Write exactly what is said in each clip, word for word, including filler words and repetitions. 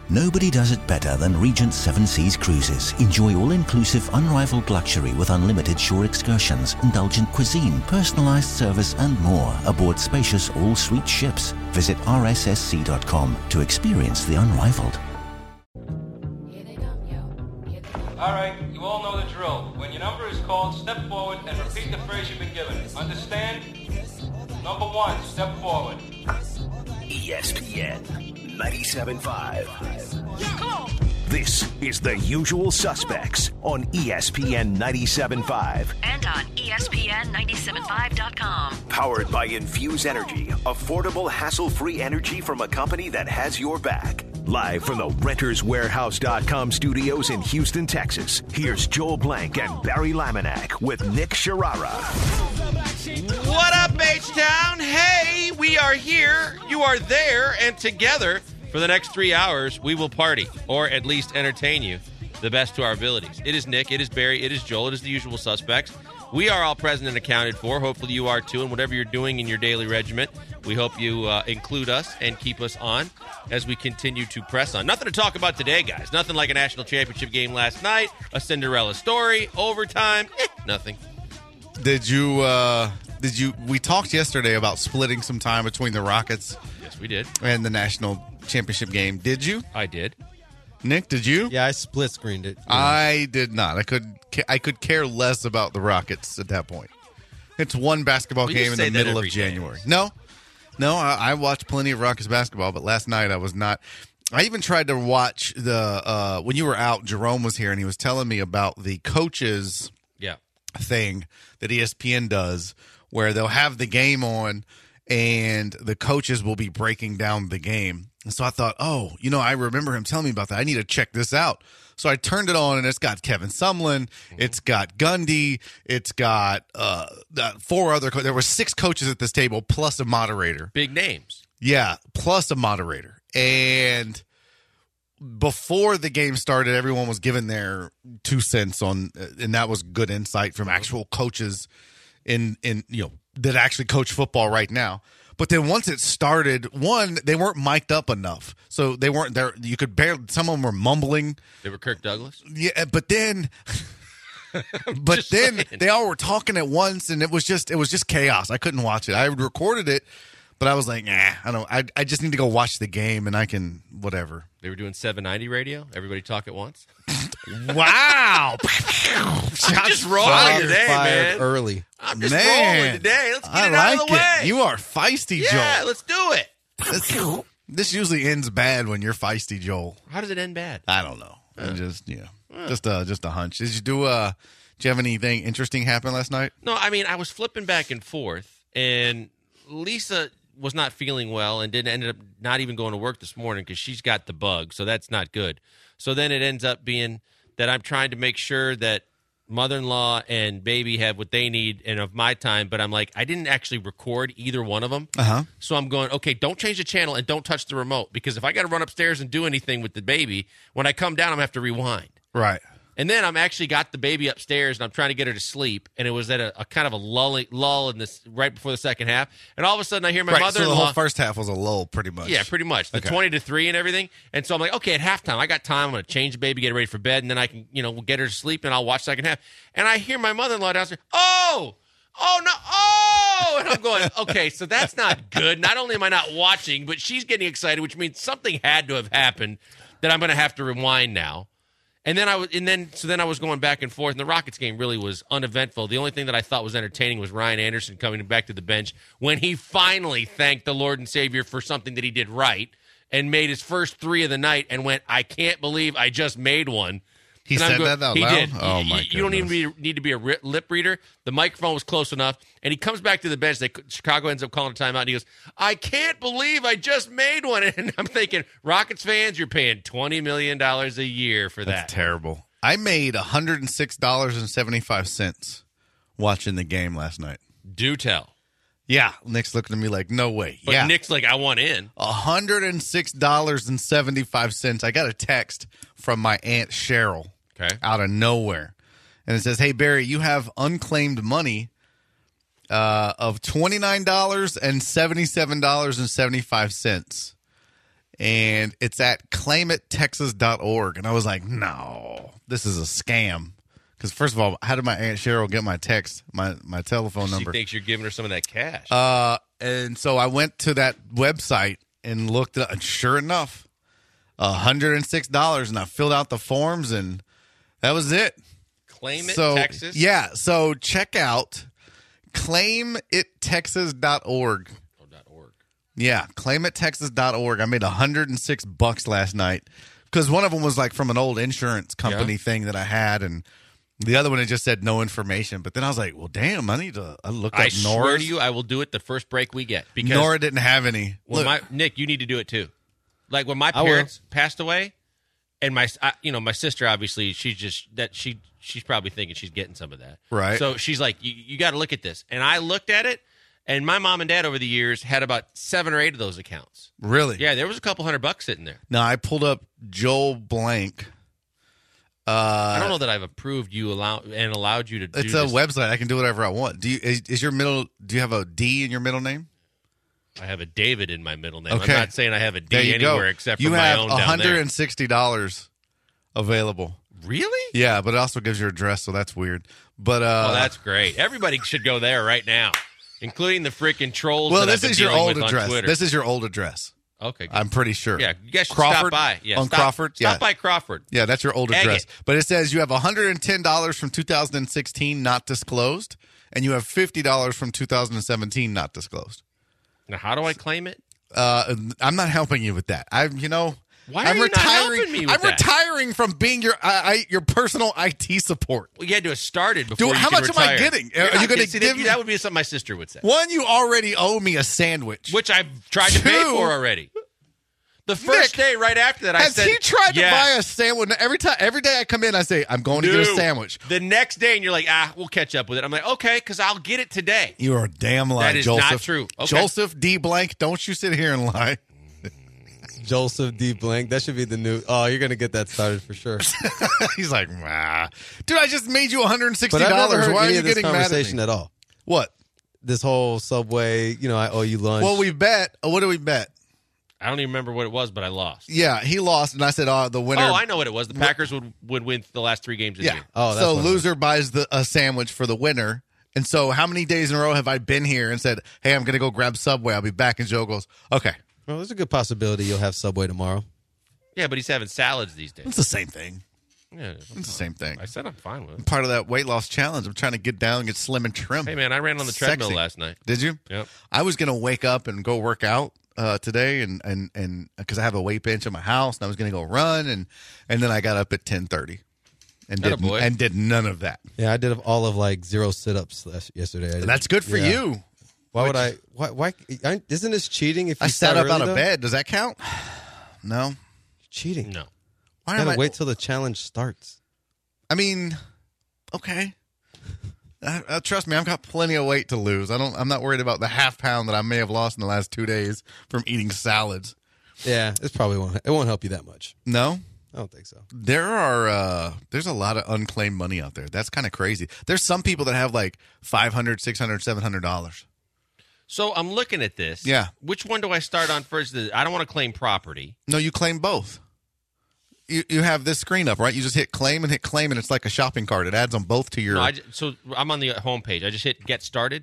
Nobody does it better than Regent Seven Seas Cruises. Enjoy all-inclusive, unrivaled luxury with unlimited shore excursions, indulgent cuisine, personalized service, and more aboard spacious all-suite ships. Visit r s s c dot com to experience the unrivaled. All right, you all know the drill. When your number is called, step forward and repeat the phrase you've been given. Understand? Number one, step forward. E S P N ninety-seven point five. This is The Usual Suspects on E S P N ninety-seven point five. And on E S P N ninety-seven point five dot com. Powered by Infuse Energy, affordable, hassle-free energy from a company that has your back. Live from the Renters Warehouse dot com studios in Houston, Texas, here's Joel Blank and Barry Laminack with Nick Sharara. What up, H-Town? Hey, we are here, you are there, and together for the next three hours, we will party, or at least entertain you the best to our abilities. It is Nick, it is Barry, it is Joel, it is the usual suspects. We are all present and accounted for. Hopefully you are too, and whatever you're doing in your daily regiment, we hope you uh, include us and keep us on as we continue to press on. Nothing to talk about today, guys. Nothing like a national championship game last night, a Cinderella story, overtime, eh, nothing. Did you, uh, did you, we talked yesterday about splitting some time between the Rockets. Yes, we did. And the national championship game. Did you? I did. Nick, did you? Yeah, I split screened it. Yeah. I did not. I could I could care less about the Rockets at that point. It's one basketball well, game in the middle of January. Day. No, no, I, I watched plenty of Rockets basketball, but last night I was not. I even tried to watch the uh, when you were out. Jerome was here and he was telling me about the coaches yeah. thing that E S P N does, where they'll have the game on and the coaches will be breaking down the game. And so I thought, oh, you know, I remember him telling me about that. I need to check this out. So I turned it on, and it's got Kevin Sumlin. Mm-hmm. It's got Gundy. It's got uh, four other co- – there were six coaches at this table plus a moderator. Big names. Yeah, plus a moderator. And before the game started, everyone was giving their two cents on – and that was good insight from actual coaches in, in you know, that actually coach football right now. But then once it started, one, they weren't mic'd up enough. So they weren't there. You could barely, some of them were mumbling. They were Kirk Douglas? Yeah, but then, but then saying. They all were talking at once, and it was just, it was just chaos. I couldn't watch it. I recorded it, but I was like, nah, I don't, I, I just need to go watch the game, and I can, whatever. They were doing seven ninety radio? Everybody talk at once? Wow. I'm just rolling today, man. Early. I'm just man, rolling today. Let's get I it like out of the way. It. You are feisty, Joel. Yeah, let's do it. This, this usually ends bad when you're feisty, Joel. How does it end bad? I don't know. Uh, just yeah, uh, just uh, just a hunch. Did you do? Uh, did you have anything interesting happen last night? No, I mean I was flipping back and forth, and Lisa was not feeling well and didn't ended up not even going to work this morning because she's got the bug, so that's not good. So then it ends up being that I'm trying to make sure that mother-in-law and baby have what they need and of my time, but I'm like, I didn't actually record either one of them. Uh-huh. So I'm going, okay, don't change the channel and don't touch the remote, because if I got to run upstairs and do anything with the baby, when I come down, I'm going to have to rewind. Right. And then I'm actually got the baby upstairs, and I'm trying to get her to sleep, and it was at a, a kind of a lull, lull in this right before the second half, and all of a sudden I hear my right, mother-in-law. So the whole first half was a lull, pretty much. Yeah, pretty much. The okay. twenty to three and everything. And so I'm like, okay, at halftime, I got time. I'm going to change the baby, get her ready for bed, and then I can, you know, get her to sleep, and I'll watch second half. And I hear my mother-in-law downstairs, oh, oh, no, oh! And I'm going, okay, so that's not good. Not only am I not watching, but she's getting excited, which means something had to have happened that I'm going to have to rewind now. And then I was, and then so then I was going back and forth, and the Rockets game really was uneventful. The only thing that I thought was entertaining was Ryan Anderson coming back to the bench when he finally thanked the Lord and Savior for something that he did right and made his first three of the night and went, "I can't believe I just made one." He and said go- that out he loud? Did. Oh, you, my You don't even goodness. be, need to be a ri- lip reader. The microphone was close enough, and he comes back to the bench. They, Chicago ends up calling a timeout, and he goes, "I can't believe I just made one." And I'm thinking, Rockets fans, you're paying twenty million dollars a year for that. That's terrible. I made one hundred six dollars and seventy-five cents watching the game last night. Do tell. Yeah. Nick's looking at me like, no way. But yeah. Nick's like, I want in. one hundred six dollars and seventy-five cents. I got a text from my Aunt Cheryl Okay. out of nowhere. And it says, "Hey, Barry, you have unclaimed money uh, of twenty-nine dollars and seventy-seven dollars and seventy-five cents. and it's at claim it texas dot org. And I was like, no, this is a scam. Because first of all, how did my Aunt Cheryl get my text, my, my telephone number? She thinks you're giving her some of that cash. Uh, and so I went to that website and looked at, and sure enough, one hundred six dollars, and I filled out the forms, and that was it. Claim it, so, Texas? Yeah, so check out claim it texas dot org. Oh, .org. Yeah, claim it texas dot org. I made one hundred six bucks last night because one of them was like from an old insurance company Yeah. thing that I had, and the other one, it just said no information. But then I was like, well, damn, I need to I look up I Nora. swear to you, I will do it the first break we get. Because Nora didn't have any. when Look, my Nick, you need to do it too. Like when my I will. parents passed away, and my I, you know my sister obviously she's just that she she's probably thinking she's getting some of that. Right. So she's like, you, you got to look at this, and I looked at it, and my mom and dad over the years had about seven or eight of those accounts. really? Yeah, there was a couple hundred bucks sitting there. Now I pulled up Joel Blank. Uh, I don't know that I've approved you allow and allowed you to do It's a this. website. I can do whatever I want. Do you? Is, is your middle? Do you have a D in your middle name? I have a David in my middle name. Okay. I'm not saying I have a D There you anywhere go. except for you my have own one down hundred there. and sixty dollars available. Really? Yeah, but it also gives your address, so that's weird. But uh, Oh, that's great. Everybody should go there right now, including the freaking trolls. well, that this I've been is your dealing old with on address. Twitter. This is your old address. Okay, good. I'm pretty sure. Yeah, you guys should Crawford, stop by. Yeah, on stop, Crawford. Stop yeah. by Crawford. Yeah, that's your old Egg address. it. But it says you have one hundred ten dollars from two thousand sixteen not disclosed, and you have fifty dollars from two thousand seventeen not disclosed. Now, how do I claim it? Uh, I'm not helping you with that. I, you know, Why I'm are you not retiring. helping me with I'm that? retiring from being your I, I, your personal I T support. Well, you had to have started before. Dude, you how could much am I retire. getting? You're Are not you gonna getting- see, give that, me- that would be something my sister would say, One, you already owe me a sandwich. which I've tried to pay Two- for already. The first Nick, day, right after that, I Has said, he tried yes. to buy a sandwich? Every time, every day I come in, I say I'm going to No. get a sandwich. The next day, and you're like, ah, we'll catch up with it. I'm like, okay, because I'll get it today. You are a damn lie, That is Joseph. not true. Okay. Joseph D. Blank, don't you sit here and lie. Joseph D. Blank. That should be the new. Oh, you're gonna get that started for sure. He's like, nah. Dude, I just made you one hundred sixty But I've dollars. never heard Why are any you of this getting mad at conversation me? at all. What? This whole Subway, you know, I owe you lunch. Well, we bet. uh, What did we bet? I don't even remember what it was, but I lost. Yeah, he lost, and I said, "Oh, the winner." Oh, I know what it was. The Packers would, would win the last three games of the Yeah. year. Oh, that's so what it loser buys the a sandwich for the winner. And so, how many days in a row have I been here and said, "Hey, I'm going to go grab Subway. I'll be back." And Joe goes, "Okay." Well, there's a good possibility you'll have Subway tomorrow. Yeah, but he's having salads these days. It's the same thing. Yeah, It's the same thing. I said I'm fine with it. Part of that weight loss challenge. I'm trying to get down and get slim and trim. Hey, man, I ran on the treadmill Sexy. last night. Did you? Yep. I was going to wake up and go work out uh, today, and and and because I have a weight bench in my house, and I was going to go run, and and then I got up at ten thirty, and did Attaboy. and did none of that. Yeah, I did all of like zero sit-ups last, yesterday. I did- That's good for yeah. you. Why would I? Why? Why? I- Isn't this cheating? If you I sat start up early, out of though? bed. Does that count? No. Cheating. No. Why You am gotta I? wait till the challenge starts. I mean, okay. Uh, uh, trust me, I've got plenty of weight to lose. I don't. I'm not worried about the half pound that I may have lost in the last two days from eating salads. Yeah, it's probably won't. It won't help you that much. No, I don't think so. there are. Uh, there's a lot of unclaimed money out there. That's kind of crazy. There's some people that have like five hundred, six hundred, seven hundred dollars. So I'm looking at this. Yeah. Which one do I start on first? The- I don't want to claim property. No, you claim both. You you have this screen up, right? You just hit claim and hit claim, and it's like a shopping cart. It adds them both to your. No, I ju- so I'm on the home page. I just hit get started.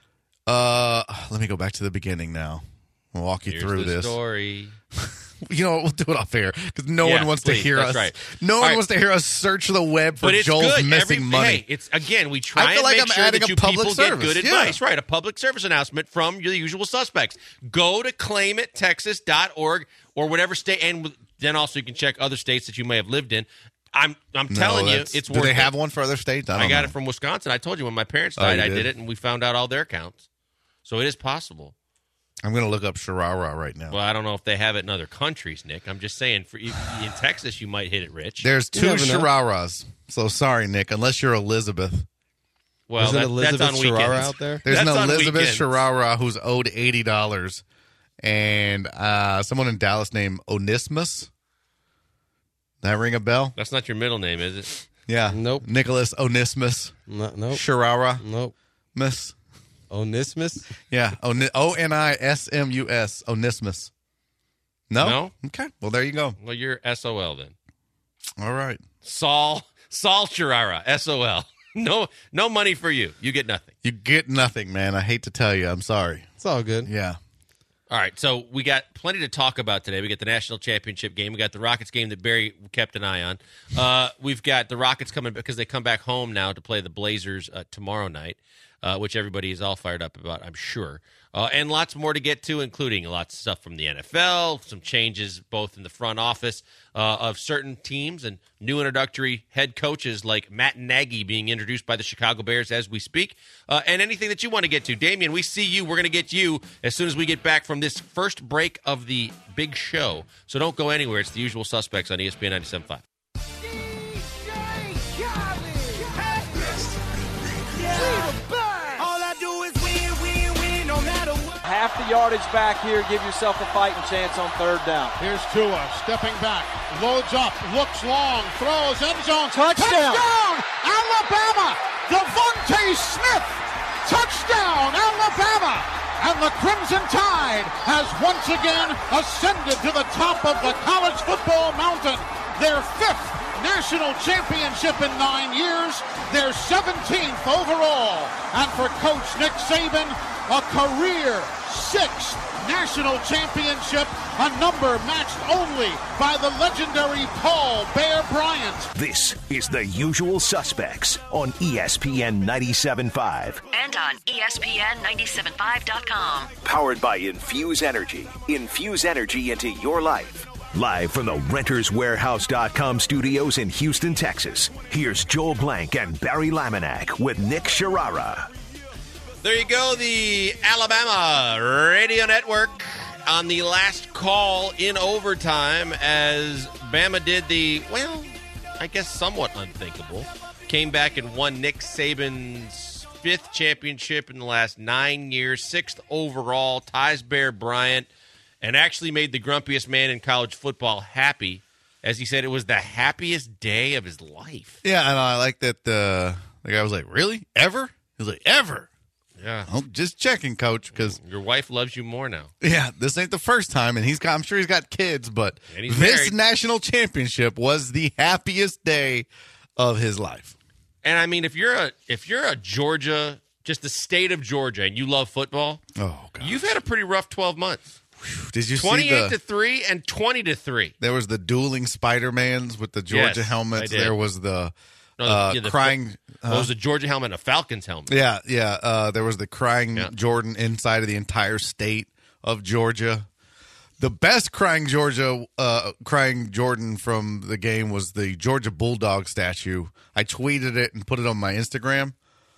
uh, let me go back to the beginning now. I'll walk you Here's through the this. story. You know what? We'll do it off air because no Yeah, one wants please, to hear that's us. right. No All one right. wants to hear us search the web for But it's Joel's good. missing Every- money. Hey, it's again, we try I feel and like make I'm sure adding that a you public people service. get good Yeah. advice. Right, a public service announcement from the usual suspects. Go to claim it texas dot org or whatever state, and then also you can check other states that you may have lived in. I'm I'm No, telling you, that's- it's do worth they it. have one for other states? I, don't I got know. it from Wisconsin. I told you when my parents Oh, died, you I did? did it, and we found out all their counts. So it is possible. I'm going to look up Sharara right now. Well, I don't know if they have it in other countries, Nick. I'm just saying, for in Texas, you might hit it rich. There's two never know. Shararas. So sorry, Nick. Unless you're Elizabeth, well, There's an that, Elizabeth that's on Sharara weekends. out there? there's That's an on Elizabeth weekends. Sharara who's owed eighty dollars, and uh, someone in Dallas named Onismus. That ring a bell? That's not your middle name, is it? Yeah. Nope. Nicholas Onismus. No, nope. Sharara. Nope. Miss. Onismus. Yeah, O N I S M U S, Onismus. No? No? Okay. Well, there you go. Well, you're S O L then. All right. Saul Saul Chirara, S O L. No, no money for you. You get nothing. You get nothing, man. I hate to tell you. I'm sorry. It's all good. Yeah. All right, so we got plenty to talk about today. We got the national championship game. We got the Rockets game that Barry kept an eye on. Uh, we've got the Rockets coming because they come back home now to play the Blazers uh, tomorrow night, uh, which everybody is all fired up about, I'm sure. Uh, and lots more to get to, including lots of stuff from the N F L, some changes both in the front office uh, of certain teams, and new introductory head coaches like Matt Nagy being introduced by the Chicago Bears as we speak, uh, and anything that you want to get to. Damian, we see you. We're going to get you as soon as we get back from this first break of the big show. So don't go anywhere. It's the usual suspects on E S P N ninety-seven point five. Half the yardage back here, give yourself a fighting chance on third down. Here's Tua stepping back, loads up, looks long, throws, end zone. Touchdown! Touchdown! Alabama! Devontae Smith! Touchdown, Alabama! And the Crimson Tide has once again ascended to the top of the college football mountain. Their fifth national championship in nine years, their seventeenth overall. And for Coach Nick Saban, a career sixth national championship, a number matched only by the legendary Paul Bear Bryant. This is The Usual Suspects on E S P N ninety-seven point five. And on E S P N ninety-seven point five dot com. Powered by Infuse Energy. Infuse energy into your life. Live from the Renters Warehouse dot com studios in Houston, Texas, here's Joel Blank and Barry Laminack with Nick Sharara. There you go, the Alabama Radio Network on the last call in overtime as Bama did the, well, I guess somewhat unthinkable. Came back and won Nick Saban's fifth championship in the last nine years, sixth overall, ties Bear Bryant, and actually made the grumpiest man in college football happy, as he said it was the happiest day of his life. Yeah, and I like that uh, the guy was like, really? Ever? He was like, ever? Yeah. Oh, just checking, Coach, because your wife loves you more now. Yeah, this ain't the first time, and he's got. I'm sure he's got kids, but And he's this married. national championship was the happiest day of his life. And I mean, if you're a if you're a Georgia, just the state of Georgia, and you love football, Oh, God. you've had a pretty rough twelve months. Did you see Twenty-eight the, to three and twenty to three. there was the dueling Spider-Mans with the Georgia Yes, helmets. I did. There was the No, the- uh, yeah, the- crying. What was a Georgia helmet and a Falcons helmet? Yeah, yeah. Uh, there was the crying Yeah. Jordan inside of the entire state of Georgia. The best crying Georgia, uh, crying Jordan from the game was the Georgia Bulldog statue. I tweeted it and put it on my Instagram.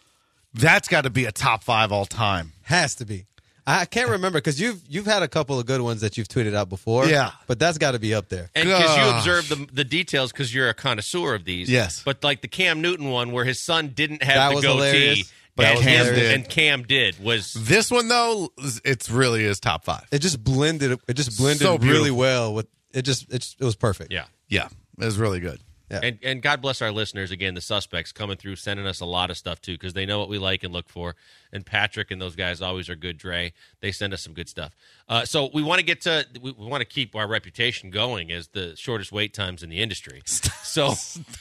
That's got to be a top five all time. Has to be. I can't remember because you've you've had a couple of good ones that you've tweeted out before. Yeah. but that's got to be up there. And because you Gosh. observed the, the details because you're a connoisseur of these. Yes. But like the Cam Newton one where his son didn't have That the was goatee, hilarious. But and, Cam his- did. and Cam did was This one though, it's really is top five. It just blended. It just blended So beautiful. really well with it. Just it, it was perfect. yeah. Yeah, it was really good. Yeah. And and God bless our listeners again, the suspects coming through, sending us a lot of stuff too, because they know what we like and look for. And Patrick and those guys always are good. Dre, they send us some good stuff. Uh, so we want to get to we, we want to keep our reputation going as the shortest wait times in the industry. So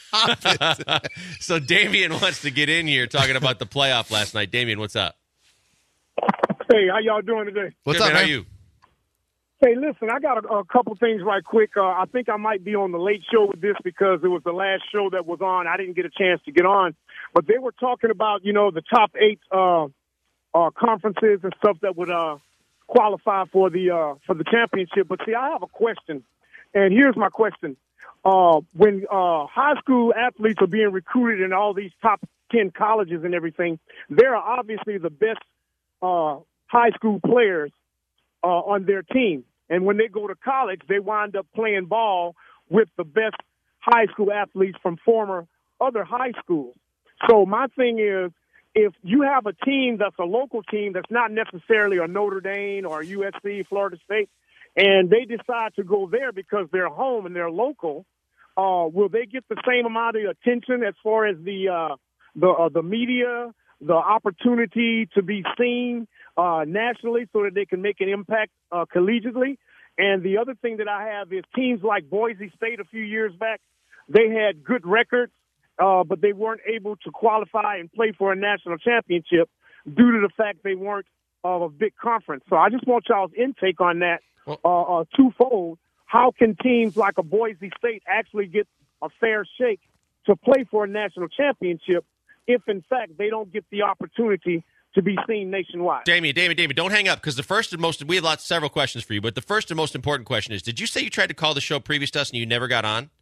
so Damian wants to get in here talking about the playoff last night. Damian, what's up? Hey, how y'all doing today? What's Good, up, man? man? How are you? Hey, listen, I got a, a couple things right quick. Uh, I think I might be on the late show with this because it was the last show that was on. I didn't get a chance to get on. But they were talking about, you know, the top eight uh, uh, conferences and stuff that would uh, qualify for the uh, for the championship. But, see, I have a question, and here's my question. Uh, when uh, high school athletes are being recruited in all these top ten colleges and everything, they're obviously the best uh, high school players uh, on their team. And when they go to college, they wind up playing ball with the best high school athletes from former other high schools. So my thing is, if you have a team that's a local team that's not necessarily a Notre Dame or U S C, Florida State, and they decide to go there because they're home and they're local, uh, will they get the same amount of attention as far as the uh, the uh, the media, the opportunity to be seen uh, nationally so that they can make an impact uh, collegiately? And the other thing that I have is teams like Boise State a few years back, they had good records, uh, but they weren't able to qualify and play for a national championship due to the fact they weren't of a big conference. So I just want y'all's intake on that uh, uh, twofold. How can teams like a Boise State actually get a fair shake to play for a national championship if, in fact, they don't get the opportunity to be seen nationwide? Damien, Damien, Damien, don't hang up, because the first and most, we have lots, several questions for you, but the first and most important question is, did you say you tried to call the show previous to us and you never got on?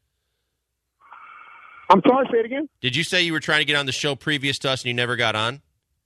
I'm sorry, say it again? Did you say you were trying to get on the show previous to us and you never got on?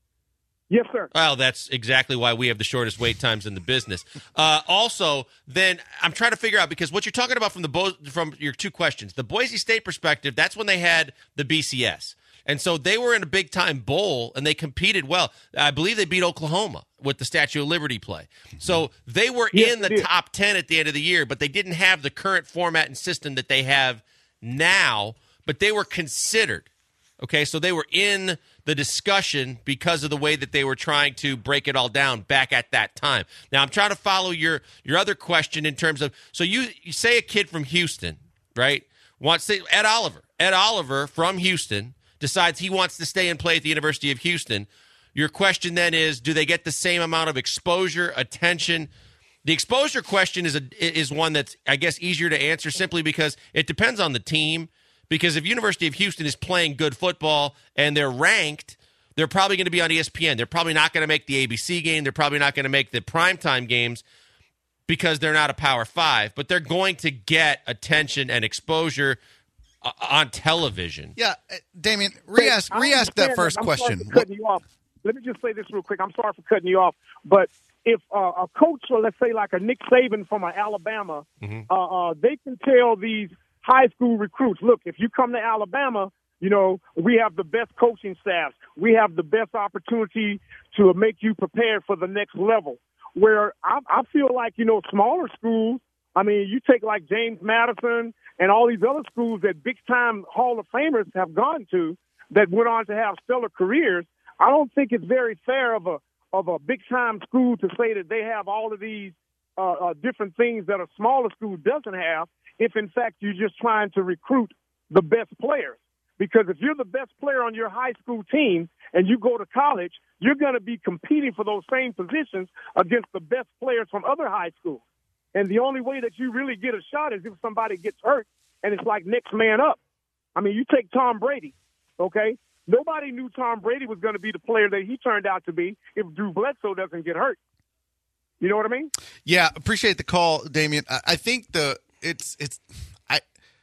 Yes, sir. Well, that's exactly why we have the shortest wait times in the business. Uh, also, then I'm trying to figure out, because what you're talking about from the Bo- from your two questions, the Boise State perspective, that's when they had the B C S. And so they were in a big-time bowl, and they competed well. I believe they beat Oklahoma with the Statue of Liberty play. So they were yes, in the top ten at the end of the year, but they didn't have the current format and system that they have now, but they were considered. Okay, so they were in the discussion because of the way that they were trying to break it all down back at that time. Now, I'm trying to follow your your other question in terms of, so you, you say a kid from Houston, right, wants to, Ed Oliver. Ed Oliver from Houston decides he wants to stay and play at the University of Houston. Your question then is, do they get the same amount of exposure, attention? The exposure question is a, is one that's, I guess, easier to answer simply because it depends on the team. Because if University of Houston is playing good football and they're ranked, they're probably going to be on E S P N. They're probably not going to make the A B C game. They're probably not going to make the primetime games because they're not a Power Five. But they're going to get attention and exposure uh, on television. Yeah, uh, Damien, re-ask, re-ask that first I'm question. Sorry for cutting you off. Let me just say this real quick. I'm sorry for cutting you off. But if uh, a coach, or let's say like a Nick Saban from uh, Alabama, mm-hmm. uh, uh, they can tell these high school recruits, look, if you come to Alabama, you know, we have the best coaching staffs. We have the best opportunity to make you prepared for the next level. Where I, I feel like, you know, smaller schools, I mean, you take like James Madison and all these other schools that big-time Hall of Famers have gone to that went on to have stellar careers. I don't think it's very fair of a of a big-time school to say that they have all of these uh, uh, different things that a smaller school doesn't have, if, in fact, you're just trying to recruit the best players. Because if you're the best player on your high school team and you go to college, you're going to be competing for those same positions against the best players from other high schools. And the only way that you really get a shot is if somebody gets hurt, and it's like next man up. I mean, you take Tom Brady, okay? Nobody knew Tom Brady was going to be the player that he turned out to be if Drew Bledsoe doesn't get hurt. You know what I mean? Yeah, appreciate the call, Damien. I, I think the it's it's I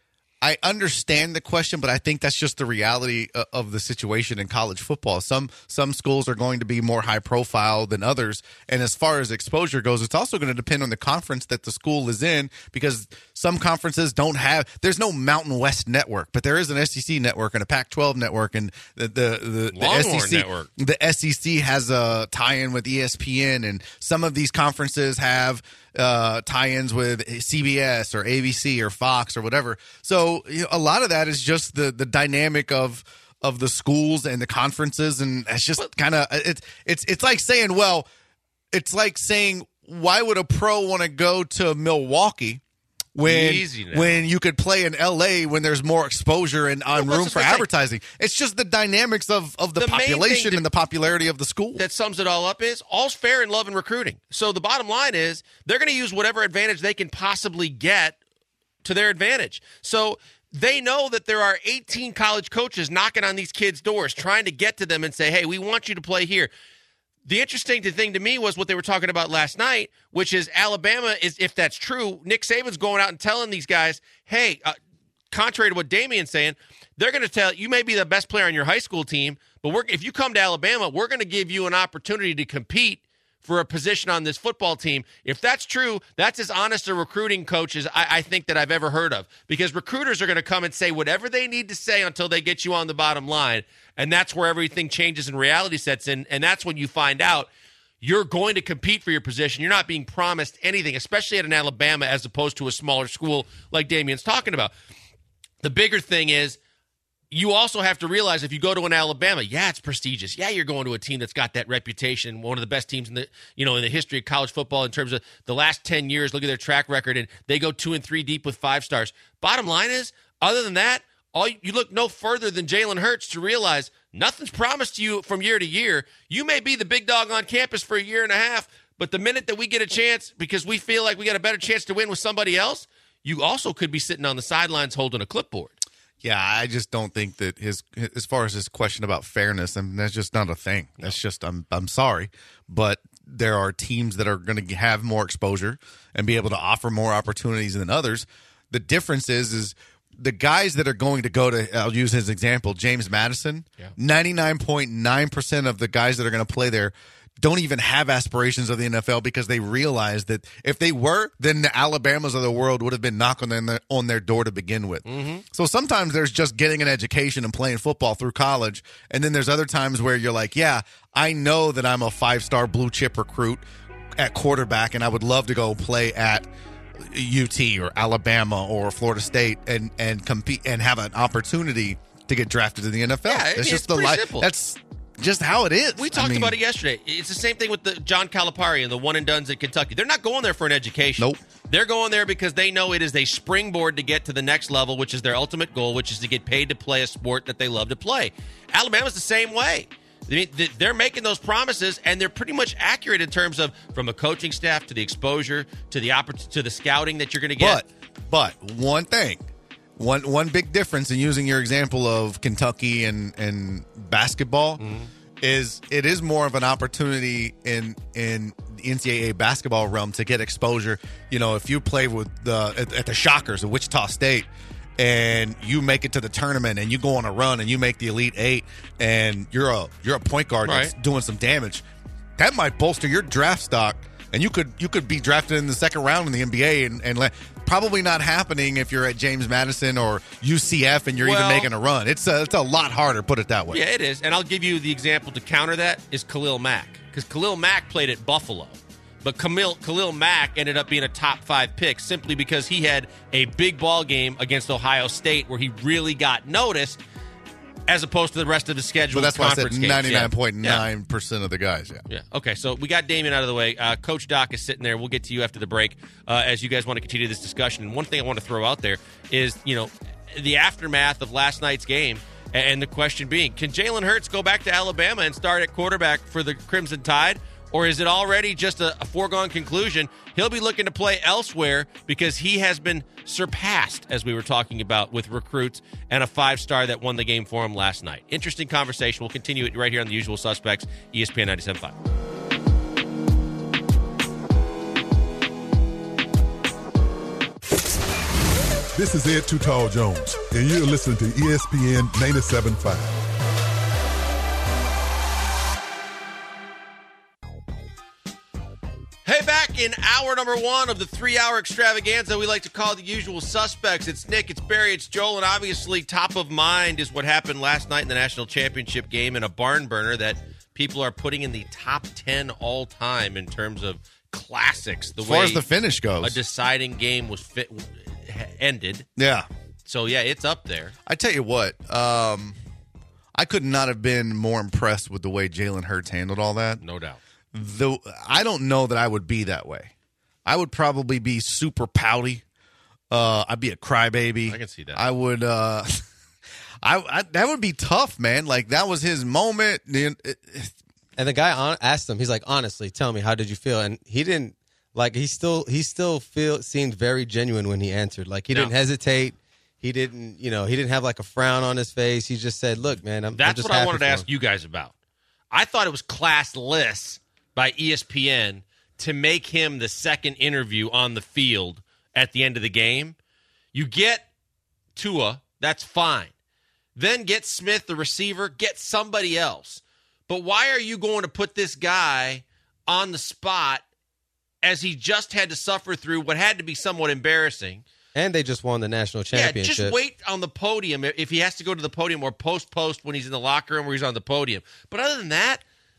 I understand the question, but I think that's just the reality of the situation in college football. Some some schools are going to be more high profile than others, and as far as exposure goes, it's also going to depend on the conference that the school is in, because some conferences don't have. There's no Mountain West network, but there is an S E C network and a Pac twelve network, and the the the, the S E C network. The S E C has a tie-in with E S P N, and some of these conferences have uh, tie-ins with C B S or A B C or Fox or whatever. So you know, a lot of that is just the the dynamic of of the schools and the conferences, and it's just kind of it's it's it's like saying, well, it's like saying, why would a pro want to go to Milwaukee when when you could play in L A when there's more exposure and on well, room for advertising? It's just the dynamics of, of the, the population and the popularity of the school. That sums it all up is all's fair in love and recruiting. So the bottom line is they're going to use whatever advantage they can possibly get to their advantage. So they know that there are eighteen college coaches knocking on these kids' doors trying to get to them and say, hey, we want you to play here. The interesting thing to me was what they were talking about last night, which is Alabama is, if that's true, Nick Saban's going out and telling these guys, hey, uh, contrary to what Damien's saying, they're going to tell you may be the best player on your high school team, but we're, if you come to Alabama, we're going to give you an opportunity to compete for a position on this football team. If that's true, that's as honest a recruiting coach as I, I think that I've ever heard of, because recruiters are going to come and say whatever they need to say until they get you on the bottom line. And that's where everything changes and reality sets in. And that's when you find out you're going to compete for your position. You're not being promised anything, especially at an Alabama as opposed to a smaller school like Damien's talking about. The bigger thing is you also have to realize if you go to an Alabama, yeah, it's prestigious. Yeah, you're going to a team that's got that reputation, one of the best teams in the you know in the history of college football in terms of the last ten years. Look at their track record, and they go two and three deep with five stars. Bottom line is, other than that, all you, you look no further than Jalen Hurts to realize nothing's promised to you from year to year. You may be the big dog on campus for a year and a half, but the minute that we get a chance, because we feel like we got a better chance to win with somebody else, you also could be sitting on the sidelines holding a clipboard. Yeah, I just don't think that his, as far as his question about fairness, I mean, that's just not a thing. That's just, I'm, I'm sorry, but there are teams that are going to have more exposure and be able to offer more opportunities than others. The difference is, is the guys that are going to go to, I'll use his example, James Madison, yeah. ninety-nine point nine percent of the guys that are going to play there don't even have aspirations of the N F L because they realize that if they were, then the Alabamas of the world would have been knocking on their, on their door to begin with. Mm-hmm. So sometimes there's just getting an education and playing football through college, and then there's other times where you're like, yeah, I know that I'm a five-star blue chip recruit at quarterback, and I would love to go play at U T or Alabama or Florida State and, and compete and have an opportunity to get drafted to the N F L. Yeah, it's, it's just the pretty li- simple. That's just how it is. We talked I mean, about it yesterday. It's the same thing with the John Calipari and the one and dones in Kentucky. They're not going there for an education. Nope. They're going there because they know it is a springboard to get to the next level, which is their ultimate goal, which is to get paid to play a sport that they love to play. Alabama's the same way. I mean, they're making those promises, and they're pretty much accurate in terms of from a coaching staff to the exposure to the oppor- to the scouting that you're going to get. But, but one thing, one one big difference in using your example of Kentucky and, and basketball mm-hmm. is it is more of an opportunity in in the N C double A basketball realm to get exposure. You know, if you play with the at, at the Shockers of Wichita State, and you make it to the tournament and you go on a run and you make the Elite Eight and you're a you're a point guard right. that's doing some damage, that might bolster your draft stock, and you could you could be drafted in the second round in the N B A and, and let, probably not happening if you're at James Madison or U C F and you're well, even making a run. It's a, it's a lot harder, put it that way. Yeah, it is. And I'll give you the example to counter that is Khalil Mack, because Khalil Mack played at Buffalo. But Khalil, Khalil Mack ended up being a top five pick simply because he had a big ball game against Ohio State where he really got noticed as opposed to the rest of the schedule. But that's why I said games. ninety-nine point nine percent yeah. of the guys, yeah. Yeah. Okay, so we got Damien out of the way. Uh, Coach Doc is sitting there. We'll get to you after the break uh, as you guys want to continue this discussion. And one thing I want to throw out there is, you know, the aftermath of last night's game and the question being, can Jalen Hurts go back to Alabama and start at quarterback for the Crimson Tide? Or is it already just a, a foregone conclusion? He'll be looking to play elsewhere because he has been surpassed, as we were talking about, with recruits and a five-star that won the game for him last night. Interesting conversation. We'll continue it right here on The Usual Suspects, E S P N ninety-seven point five. This is Ed Too Tall Jones, and you're listening to E S P N ninety-seven point five. Hey, back in hour number one of the three-hour extravaganza we like to call The Usual Suspects. It's Nick, it's Barry, it's Joel, and obviously top of mind is what happened last night in the national championship game in a barn burner that people are putting in the top ten all-time in terms of classics. The as far way as the finish goes. A deciding game was fit, ended. Yeah. So, yeah, it's up there. I tell you what, um, I could not have been more impressed with the way Jalen Hurts handled all that. No doubt. The, I don't know that I would be that way. I would probably be super pouty. Uh, I'd be a crybaby. I can see that. I would. Uh, I, I that would be tough, man. Like that was his moment. And the guy on, asked him, he's like, "Honestly, tell me, how did you feel?" And he didn't like. He still he still feel seemed very genuine when he answered. Like he no. didn't hesitate. He didn't, you know, he didn't have like a frown on his face. He just said, "Look, man, I'm." That's I'm just what I happy wanted to for ask him. you guys about. I thought it was classless by E S P N to make him the second interview on the field at the end of the game. You get Tua, that's fine. Then get Smith, the receiver, get somebody else. But why are you going to put this guy on the spot as he just had to suffer through what had to be somewhat embarrassing? And they just won the national championship. Yeah, just wait on the podium if he has to go to the podium or post-post when he's in the locker room or he's on the podium. But other than that,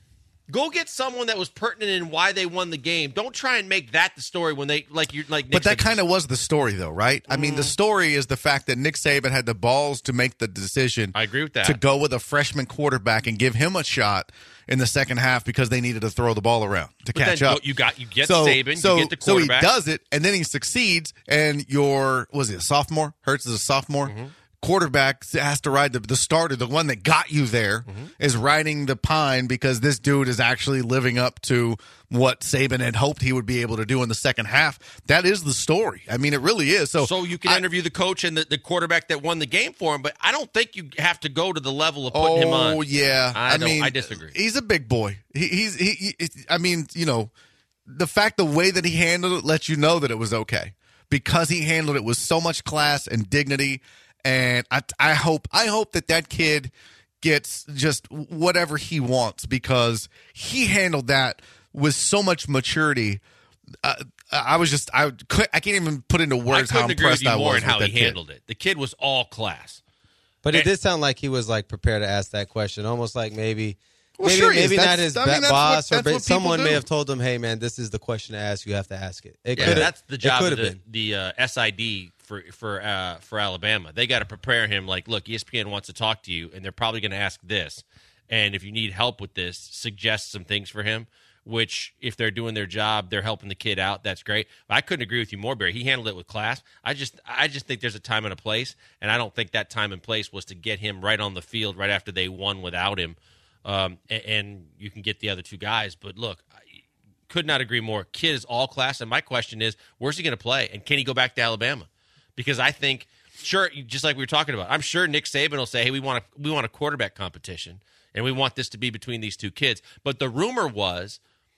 Go get someone that was pertinent in why they won the game. Don't try and make that the story when they like you like. Nick But that said, kind of was the story, though, right? I mean, the story is the fact that Nick Saban had the balls to make the decision. I agree with that. To go with a freshman quarterback and give him a shot in the second half because they needed to throw the ball around to But catch then up. You got you get so, Saban, so, you get the so he quarterback. does it, and then he succeeds, and your was he a sophomore? Hurts is a sophomore. Mm-hmm. Quarterback has to ride the, the starter, the one that got you there, Mm-hmm. is riding the pine because this dude is actually living up to what Saban had hoped he would be able to do in the second half. That is the story. I mean, it really is. So, So you can I- interview the coach and the, the quarterback that won the game for him, but I don't think you have to go to the level of putting oh, him on. Oh yeah, I, don't, mean, I disagree. He's a big boy. He, he's he, he. I mean, you know, the fact the way that he handled it lets you know that it was okay because he handled it with so much class and dignity. And I, I hope, I hope that that kid gets just whatever he wants because he handled that with so much maturity. Uh, I was just, I, I can't even put into words I how couldn't agree with impressed you I more was in how with he that kid. handled it. The kid was all class. But it And- did sound like he was like prepared to ask that question, almost like maybe, Well, maybe, sure he is. maybe not That's- his I mean, ba- that's boss what- or that's ba- what people someone do. may have told him, "Hey, man, this is the question to ask. You have to ask it." It Yeah, could. that's the job It of could the, have been. the uh, S I D for for uh, for Alabama. They got to prepare him. Like, look, E S P N wants to talk to you, and they're probably going to ask this. And if you need help with this, suggest some things for him. Which, if they're doing their job, they're helping the kid out. That's great. But I couldn't agree with you more, Barry. He handled it with class. I just, I just think there's a time and a place, and I don't think that time and place was to get him right on the field right after they won without him. Um, and, and you can get the other two guys. But look, I could not agree more. Kid is all class, and my question is, where's he going to play, and can he go back to Alabama? Because I think, sure, just like we were talking about, I'm sure Nick Saban will say, hey, we want a, we want a quarterback competition, and we want this to be between these two kids. But the rumor was,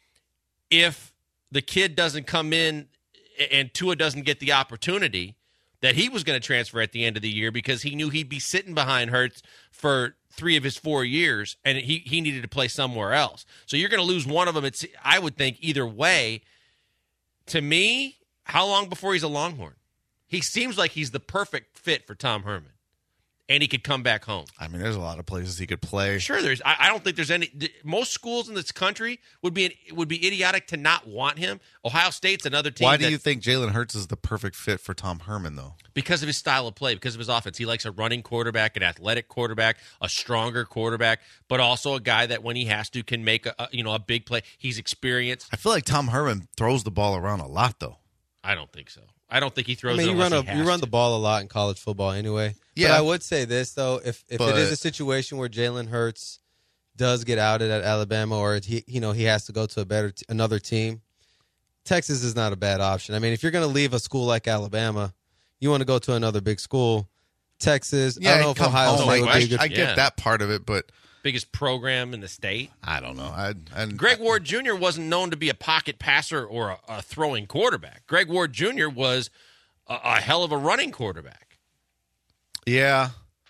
if the kid doesn't come in and Tua doesn't get the opportunity, that he was going to transfer at the end of the year because he knew he'd be sitting behind Hurts for three of his four years, and he, he needed to play somewhere else. So you're going to lose one of them, it's, I would think, either way. To me, how long before he's a Longhorn? He seems like he's the perfect fit for Tom Herman, and he could come back home. I mean, there's a lot of places he could play. Sure, there's. I, I don't think there's any. Most schools in this country would be would be idiotic to not want him. Ohio State's another team. Why do that, you think Jalen Hurts is the perfect fit for Tom Herman, though? Because of his style of play, because of his offense. He likes a running quarterback, an athletic quarterback, a stronger quarterback, but also a guy that when he has to can make a, a you know a big play. He's experienced. I feel like Tom Herman throws the ball around a lot, though. I don't think so. I don't think he throws. I mean, it you run unless a, he you has run to. the ball a lot in college football anyway. Yeah. But I would say this though: if if But- it is a situation where Jalen Hurts does get outed at Alabama, or he you know he has to go to a better t- another team, Texas is not a bad option. I mean, if you're going to leave a school like Alabama, you want to go to another big school. Texas, I don't know if come Ohio home. State would I, be a good. I get Yeah. that part of it, but biggest program in the state. I don't know. I and Greg Ward Junior wasn't known to be a pocket passer or a, a throwing quarterback. Greg Ward Junior was a, a hell of a running quarterback. Yeah.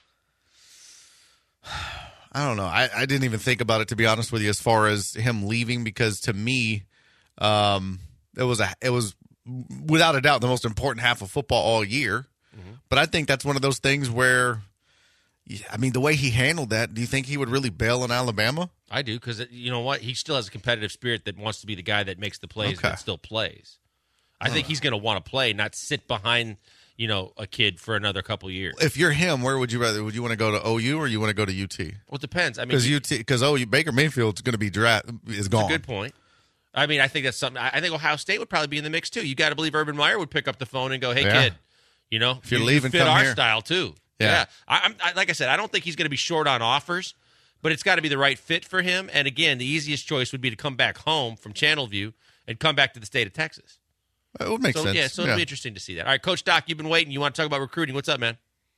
I don't know. I, I didn't even think about it, to be honest with you, as far as him leaving, because to me, um, it was a it was without a doubt the most important half of football all year. Mm-hmm. But I think that's one of those things where, yeah, I mean, the way he handled that, do you think he would really bail on Alabama? I do, because you know what? He still has a competitive spirit that wants to be the guy that makes the plays Okay. that still plays. I think he's going to want to play, not sit behind, you know, a kid for another couple of years. If you're him, where would you rather? Would you want to go to O U or you want to go to U T? Well, it depends. I mean, Because he- U T, because O U Baker Mayfield's going to be draft is gone. That's a good point. I mean, I think that's something. I I think Ohio State would probably be in the mix too. You got to believe Urban Meyer would pick up the phone and go, "Hey, Yeah. kid, you know, If you're you, leaving, you fit come our here." style too." Yeah. I, I'm I, like I said, I don't think he's going to be short on offers, but it's got to be the right fit for him. And again, the easiest choice would be to come back home from Channelview and come back to the state of Texas. It would make so sense. yeah, so it'll be interesting to see that. All right, Coach Doc, you've been waiting. You want to talk about recruiting? What's up, man?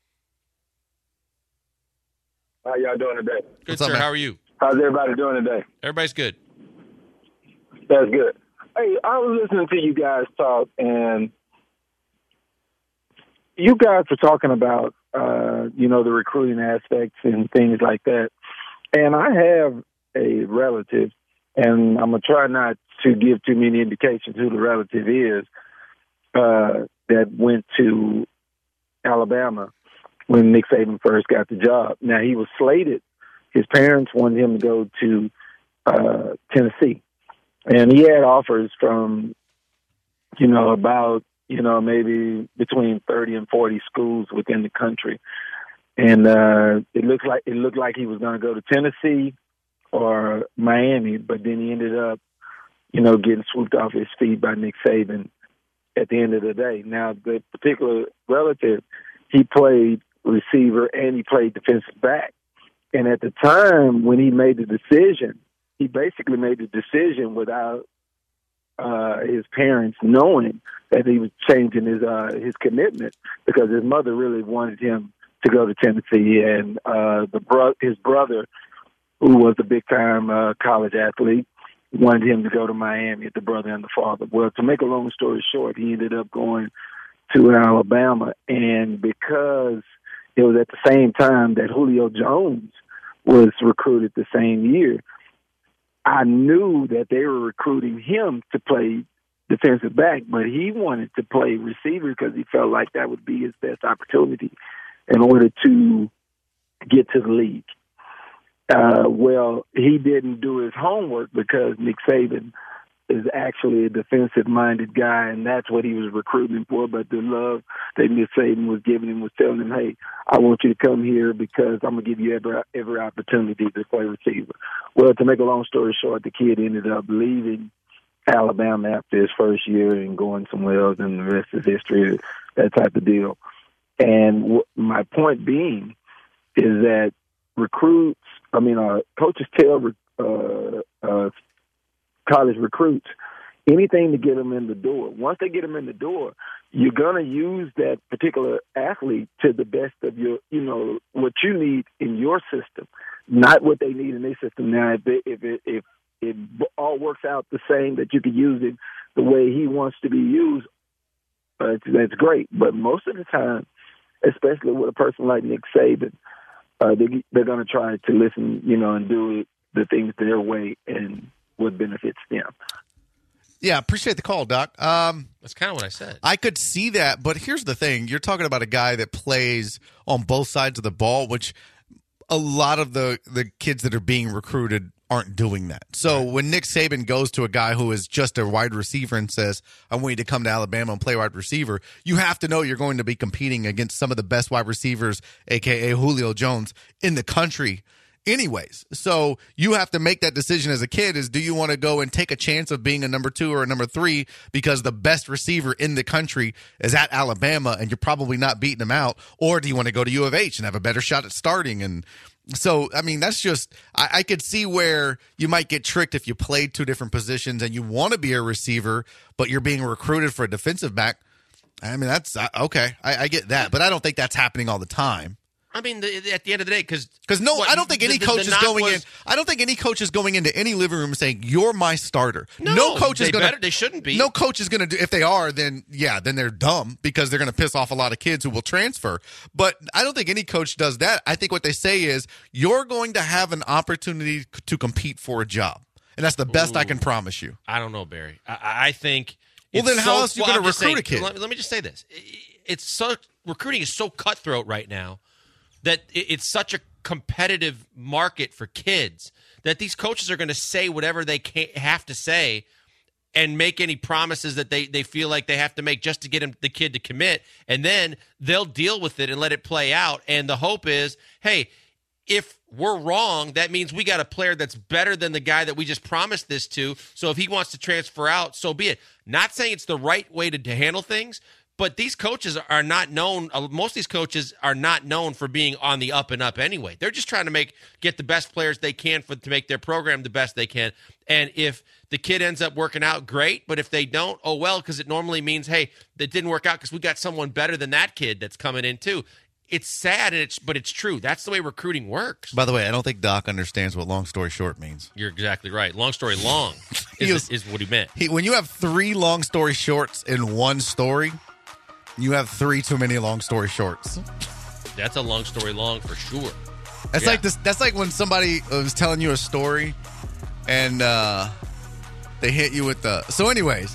How y'all doing today? Good, What's up, sir. man? How are you? How's everybody doing today? Everybody's good. That's good. Hey, I was listening to you guys talk, and you guys were talking about, uh, you know, the recruiting aspects and things like that. And I have a relative, and I'm going to try not to give too many indications who the relative is, uh, that went to Alabama when Nick Saban first got the job. Now, he was slated. His parents wanted him to go to uh, Tennessee. And he had offers from, you know, about, you know, maybe between thirty and forty schools within the country. And uh, it looked like it looked like he was going to go to Tennessee or Miami, but then he ended up, you know, getting swooped off his feet by Nick Saban at the end of the day. Now, the particular relative, he played receiver and he played defensive back. And at the time when he made the decision, he basically made the decision without uh, his parents knowing that he was changing his uh, his commitment, because his mother really wanted him to go to Tennessee, and uh, the bro- his brother, who was a big time uh, college athlete, wanted him to go to Miami. The brother and the father. Well, to make a long story short, he ended up going to Alabama, and because it was at the same time that Julio Jones was recruited the same year, I knew that they were recruiting him to play defensive back, but he wanted to play receiver because he felt like that would be his best opportunity in order to get to the league. Uh, well, he didn't do his homework because Nick Saban is actually a defensive-minded guy, and that's what he was recruiting for. But the love that Nick Saban was giving him was telling him, hey, I want you to come here because I'm going to give you every, every opportunity to play receiver. Well, to make a long story short, the kid ended up leaving Alabama after his first year and going somewhere else, and the rest is history, that type of deal. And w- my point being is that recruits, I mean, uh, coaches tell uh, uh, college recruits anything to get them in the door. Once they get them in the door, you're going to use that particular athlete to the best of your, you know, what you need in your system, not what they need in their system. Now, if it, if it, if it all works out the same, that you can use it the way he wants to be used, uh, that's great. But most of the time, especially with a person like Nick Saban, uh, they, they're going to try to listen, you know, and do it, the things their way and what benefits them. Yeah, appreciate the call, Doc. Um, That's kind of what I said. I could see that, but here's the thing. You're talking about a guy that plays on both sides of the ball, which a lot of the, the kids that are being recruited aren't doing that. So when Nick Saban goes to a guy who is just a wide receiver and says, I want you to come to Alabama and play wide receiver, you have to know you're going to be competing against some of the best wide receivers, a k a. Julio Jones, in the country anyways. So you have to make that decision as a kid is, do you want to go and take a chance of being a number two or a number three because the best receiver in the country is at Alabama and you're probably not beating him out? Or do you want to go to U of H and have a better shot at starting? And so, I mean, that's just, I, I could see where you might get tricked if you played two different positions and you want to be a receiver, but you're being recruited for a defensive back. I mean, that's okay. I, I get that, but I don't think that's happening all the time. I mean, the, at the end of the day, because because no, what, I don't think any the, coach the is going was, in. I don't think any coach is going into any living room saying you're my starter. No, no coach they is going to. They shouldn't be. No coach is going to do. If they are, then yeah, then they're dumb because they're going to piss off a lot of kids who will transfer. But I don't think any coach does that. I think what they say is you're going to have an opportunity to compete for a job, and that's the best Ooh, I can promise you. I don't know, Barry. I, I think. Well, then how so, else are you well, going to recruit saying, a kid? Let, let me just say this: it's so recruiting is so cutthroat right now that it's such a competitive market for kids that these coaches are going to say whatever they can't have to say and make any promises that they, they feel like they have to make just to get him, the kid to commit. And then they'll deal with it and let it play out. And the hope is, hey, if we're wrong, that means we got a player that's better than the guy that we just promised this to. So if he wants to transfer out, so be it. Not saying it's the right way to, to handle things, but these coaches are not known. Most of these coaches are not known for being on the up and up anyway. They're just trying to make get the best players they can for to make their program the best they can. And if the kid ends up working out, great. But if they don't, oh well, because it normally means, hey, that didn't work out because we got someone better than that kid that's coming in too. It's sad, and it's but it's true. That's the way recruiting works. By the way, I don't think Doc understands what long story short means. You're exactly right. Long story long is, was, is what he meant. He, when you have three long story shorts in one story, you have three too many long story shorts. That's a long story long for sure. That's yeah. like this. That's like when somebody was telling you a story, and uh, they hit you with the. So, anyways,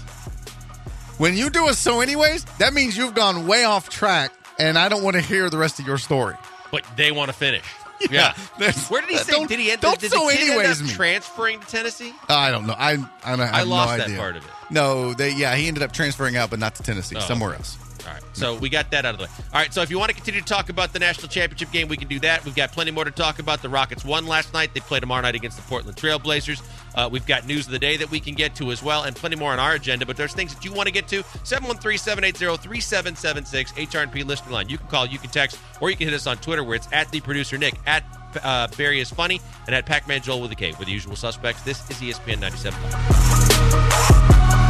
when you do a so, anyways, that means you've gone way off track, and I don't want to hear the rest of your story. But they want to finish. Yeah. yeah. Where did he say? Did he end, don't did so the kid anyways end up me. transferring to Tennessee? I don't know. I I, don't, I, I have lost no that idea. part of it. No, they yeah, he ended up transferring out, but not to Tennessee, Oh, somewhere okay. else. All right, so we got that out of the way. All right, so if you want to continue to talk about the national championship game, we can do that. We've got plenty more to talk about. The Rockets won last night. They play tomorrow night against the Portland Trail Blazers. Uh, we've got news of the day that we can get to as well, and plenty more on our agenda. But there's things that you want to get to. seven one three, seven eight zero, three seven seven six, H R and P listener line. You can call, you can text, or you can hit us on Twitter where it's at the producer Nick, at uh, Barry is funny, and at Pac-Man Joel with a K. We're the usual suspects. This is E S P N ninety-seven point five.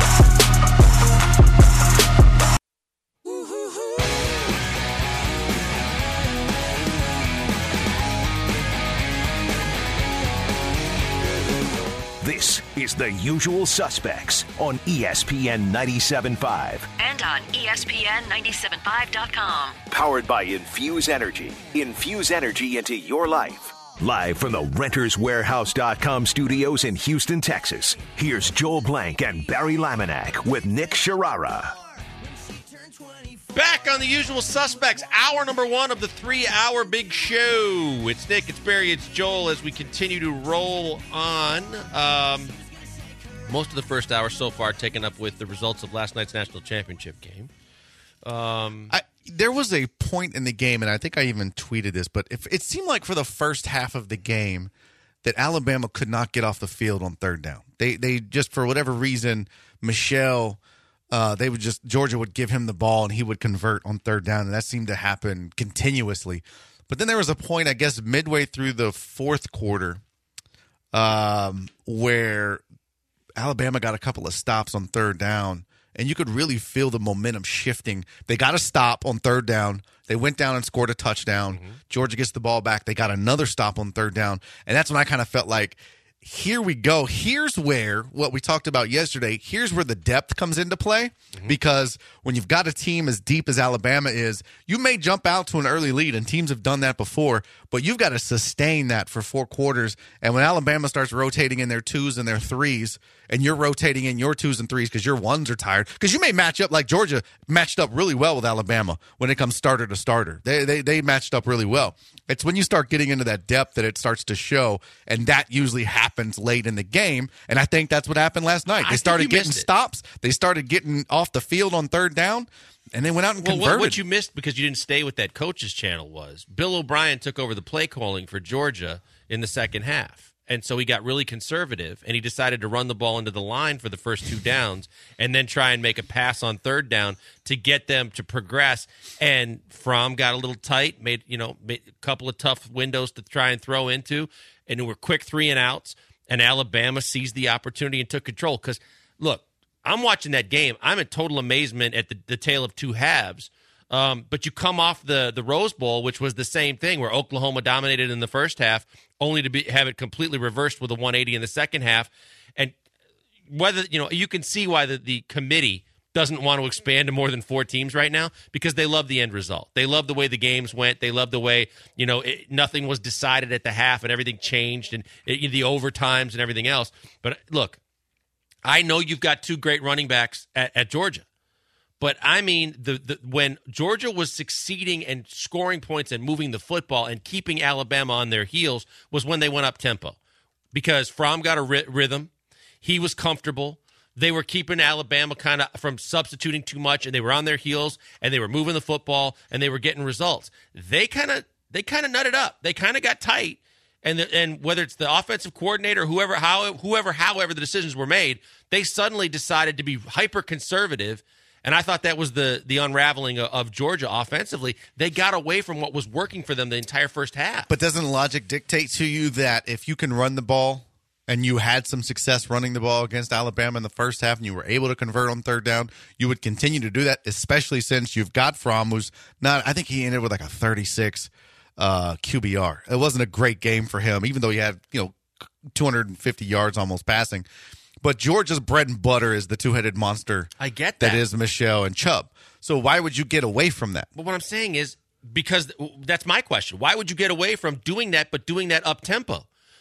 This is The Usual Suspects on E S P N ninety-seven point five. And on E S P N ninety-seven five dot com. Powered by Infuse Energy. Infuse energy into your life. Live from the Renters Warehouse dot com studios in Houston, Texas. Here's Joel Blank and Barry Laminack with Nick Sharara. Back on The Usual Suspects, hour number one of the three-hour big show. It's Nick, it's Barry, it's Joel as we continue to roll on. Um, most of the first hour so far taken up with the results of last night's national championship game. Um, I, there was a point in the game, and I think I even tweeted this, but if it seemed like for the first half of the game that Alabama could not get off the field on third down. They they just, for whatever reason, Michelle, uh, they would just, Georgia would give him the ball and he would convert on third down, and that seemed to happen continuously. But then there was a point, I guess, midway through the fourth quarter um, where Alabama got a couple of stops on third down, and you could really feel the momentum shifting. They got a stop on third down. They went down and scored a touchdown. Mm-hmm. Georgia gets the ball back. They got another stop on third down. And that's when I kind of felt like, here we go. Here's where, what we talked about yesterday, here's where the depth comes into play. Mm-hmm. Because when you've got a team as deep as Alabama is, you may jump out to an early lead, and teams have done that before, but you've got to sustain that for four quarters. And when Alabama starts rotating in their twos and their threes, and you're rotating in your twos and threes because your ones are tired, because you may match up like Georgia matched up really well with Alabama when it comes starter to starter. They, they, they matched up really well. It's when you start getting into that depth that it starts to show, and that usually happens late in the game. And I think that's what happened last night. They started getting stops. They started getting off the field on third down, and they went out and well, converted. What, what you missed because you didn't stay with that coach's channel was Bill O'Brien took over the play calling for Georgia in the second half. And so he got really conservative, and he decided to run the ball into the line for the first two downs and then try and make a pass on third down to get them to progress. And Fromm got a little tight, made you know made a couple of tough windows to try and throw into, and there were quick three and outs, and Alabama seized the opportunity and took control. Because, look, I'm watching that game. I'm in total amazement at the, the tale of two halves. Um, but you come off the, the Rose Bowl, which was the same thing, where Oklahoma dominated in the first half, only to be, have it completely reversed with a one eighty in the second half. And whether you know, you can see why the, the committee doesn't want to expand to more than four teams right now, because they love the end result. They love the way the games went. They love the way you know it, nothing was decided at the half and everything changed and it, the overtimes and everything else. But look, I know you've got two great running backs at, at Georgia. But, I mean, the, the when Georgia was succeeding and scoring points and moving the football and keeping Alabama on their heels was when they went up tempo. Because Fromm got a ry- rhythm. He was comfortable. They were keeping Alabama kind of from substituting too much, and they were on their heels, and they were moving the football, and they were getting results. They kind of they kind of nutted up. They kind of got tight. And the, and whether it's the offensive coordinator, whoever, how, whoever, however the decisions were made, they suddenly decided to be hyper-conservative. And I thought that was the the unraveling of, of Georgia offensively. They got away from what was working for them the entire first half. But doesn't logic dictate to you that if you can run the ball, and you had some success running the ball against Alabama in the first half, and you were able to convert on third down, you would continue to do that, especially since you've got Fromm, who's not – I think he ended with like a thirty-six uh, Q B R. It wasn't a great game for him, even though he had, you know, two hundred fifty yards almost passing. But Georgia's bread and butter is the two-headed monster. I get that. That is Michelle and Chubb. So why would you get away from that? But what I'm saying is, because that's my question. Why would you get away from doing that, but doing that up-tempo?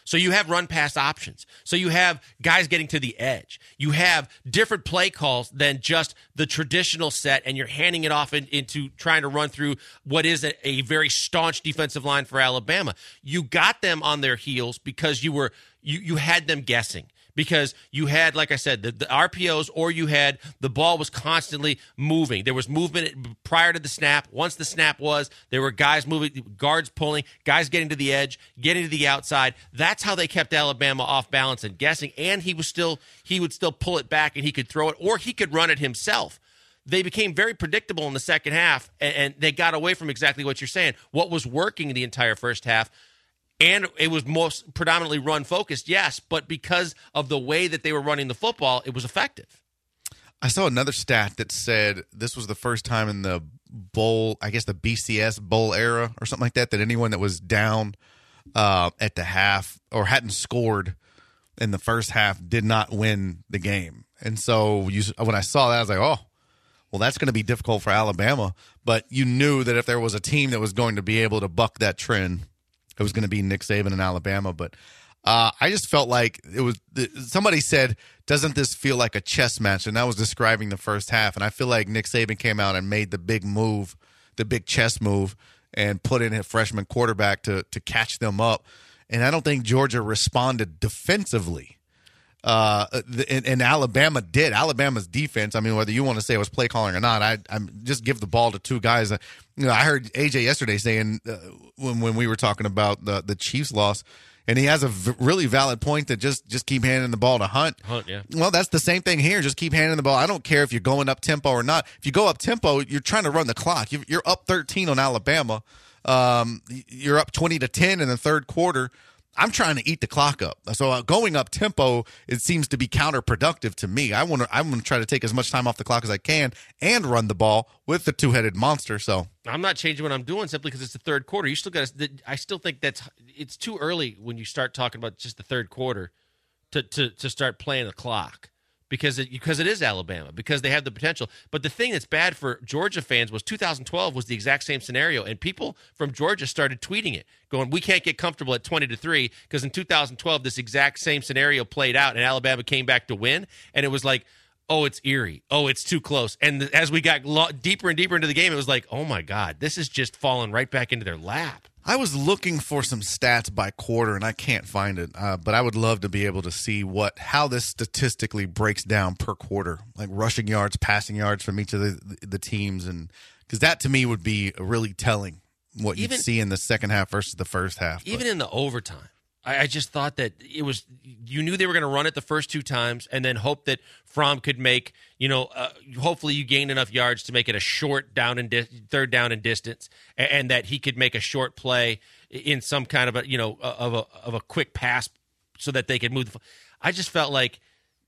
So you have run-pass options. So you have guys getting to the edge. You have different play calls than just the traditional set, and you're handing it off in, into trying to run through what is a, a very staunch defensive line for Alabama. You got them on their heels because you were you you had them guessing. Because you had, like I said, the, the R P Os, or you had the ball was constantly moving. There was movement prior to the snap. Once the snap was, there were guys moving, guards pulling, guys getting to the edge, getting to the outside. That's how they kept Alabama off balance and guessing. And he was still he would still pull it back, and he could throw it, or he could run it himself. They became very predictable in the second half, and, and they got away from exactly what you're saying. What was working the entire first half. And it was most predominantly run-focused, yes, but because of the way that they were running the football, it was effective. I saw another stat that said this was the first time in the bowl, I guess the B C S bowl era or something like that, that anyone that was down uh, at the half or hadn't scored in the first half did not win the game. And so you, when I saw that, I was like, oh, well, that's going to be difficult for Alabama. But you knew that if there was a team that was going to be able to buck that trend, it was going to be Nick Saban in Alabama. But uh, I just felt like it was – somebody said, doesn't this feel like a chess match? And that was describing the first half. And I feel like Nick Saban came out and made the big move, the big chess move, and put in a freshman quarterback to to catch them up. And I don't think Georgia responded defensively. Uh, and, and Alabama did. Alabama's defense, I mean, whether you want to say it was play calling or not, I I'm just give the ball to two guys. Uh, you know, I heard A J yesterday saying uh, when when we were talking about the the Chiefs loss, and he has a v- really valid point that just just keep handing the ball to Hunt. Hunt, yeah. Well, that's the same thing here. Just keep handing the ball. I don't care if you're going up tempo or not. If you go up tempo, you're trying to run the clock. You, you're up thirteen on Alabama. Um, you're up twenty to ten in the third quarter. I'm trying to eat the clock up. So uh, going up tempo, it seems to be counterproductive to me. I want to I want to try to take as much time off the clock as I can and run the ball with the two-headed monster. So I'm not changing what I'm doing simply because it's the third quarter. You still got to I still think that's it's too early when you start talking about just the third quarter to to to start playing the clock. Because it, because it is Alabama, because they have the potential. But the thing that's bad for Georgia fans was two thousand twelve was the exact same scenario, and people from Georgia started tweeting it, going, we can't get comfortable at twenty to three, because in two thousand twelve, this exact same scenario played out, and Alabama came back to win, and it was like, oh, it's eerie. Oh, it's too close. And as we got lo- deeper and deeper into the game, it was like, oh, my God, this is just falling right back into their lap. I was looking for some stats by quarter, and I can't find it. Uh, but I would love to be able to see what how this statistically breaks down per quarter, like rushing yards, passing yards from each of the the teams, and because that to me would be really telling what you see in the second half versus the first half. Even but. in the overtime, I, I just thought that it was you knew they were going to run it the first two times, and then hope that Fromm could make, you know, uh, hopefully you gained enough yards to make it a short down and di- third down and distance, and, and that he could make a short play in some kind of a, you know, of a of a quick pass so that they could move. The, I just felt like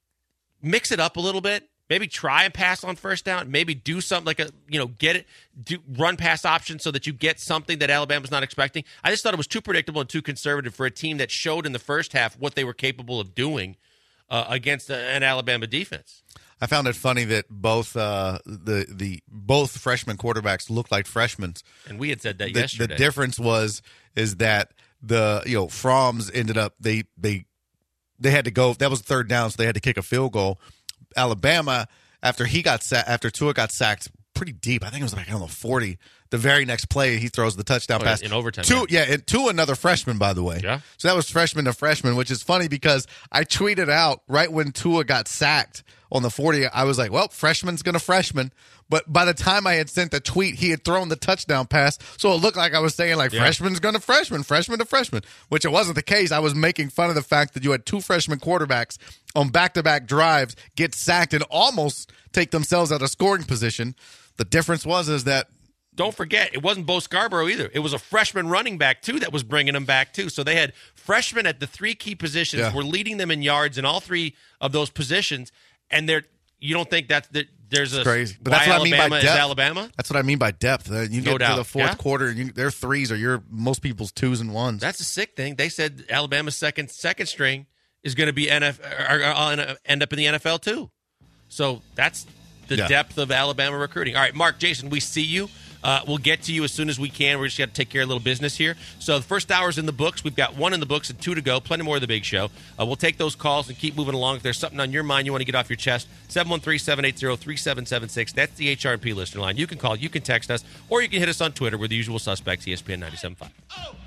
mix it up a little bit. Maybe try and pass on first down. Maybe do something like a, you know, get it, do run pass option so that you get something that Alabama's not expecting. I just thought it was too predictable and too conservative for a team that showed in the first half what they were capable of doing Uh, against a, an Alabama defense. I found it funny that both uh, the the both freshman quarterbacks looked like freshmen, and we had said that the, yesterday. The difference was is that the you know Fromm's ended up they they they had to go. That was third down, so they had to kick a field goal. Alabama, after he got sa- after Tua got sacked pretty deep, I think it was like I don't know forty. The very next play, he throws the touchdown oh, pass in overtime. To, yeah, and to another freshman, by the way. Yeah. So that was freshman to freshman, which is funny because I tweeted out right when Tua got sacked on the forty. I was like, well, freshman's going to freshman. But by the time I had sent the tweet, he had thrown the touchdown pass. So it looked like I was saying, like, yeah. freshman's going to freshman, freshman to freshman, which it wasn't the case. I was making fun of the fact that you had two freshman quarterbacks on back-to-back drives get sacked and almost take themselves out of scoring position. The difference was is that don't forget, it wasn't Bo Scarborough either. It was a freshman running back, too, that was bringing them back, too. So they had freshmen at the three key positions. Yeah. Were leading them in yards in all three of those positions. And they're, you don't think that, that there's it's a crazy. But why that's what Alabama I mean by is depth. Alabama? That's what I mean by depth. Uh, you No get doubt. to the fourth Yeah. quarter, and you, their threes are your most people's twos and ones. That's a sick thing. They said Alabama's second second string is going to be N F L, or, or, end up in the N F L, too. So that's the Yeah. depth of Alabama recruiting. All right, Mark, Jason, we see you. Uh, we'll get to you as soon as we can. We're just got to take care of a little business here. So the first hour's in the books. We've got one in the books and two to go. Plenty more of the big show. Uh, we'll take those calls and keep moving along. If there's something on your mind you want to get off your chest, seven one three, seven eight zero, three seven seven six. That's the H R and P listener line. You can call, you can text us, or you can hit us on Twitter. We're the usual suspects, E S P N ninety-seven point five.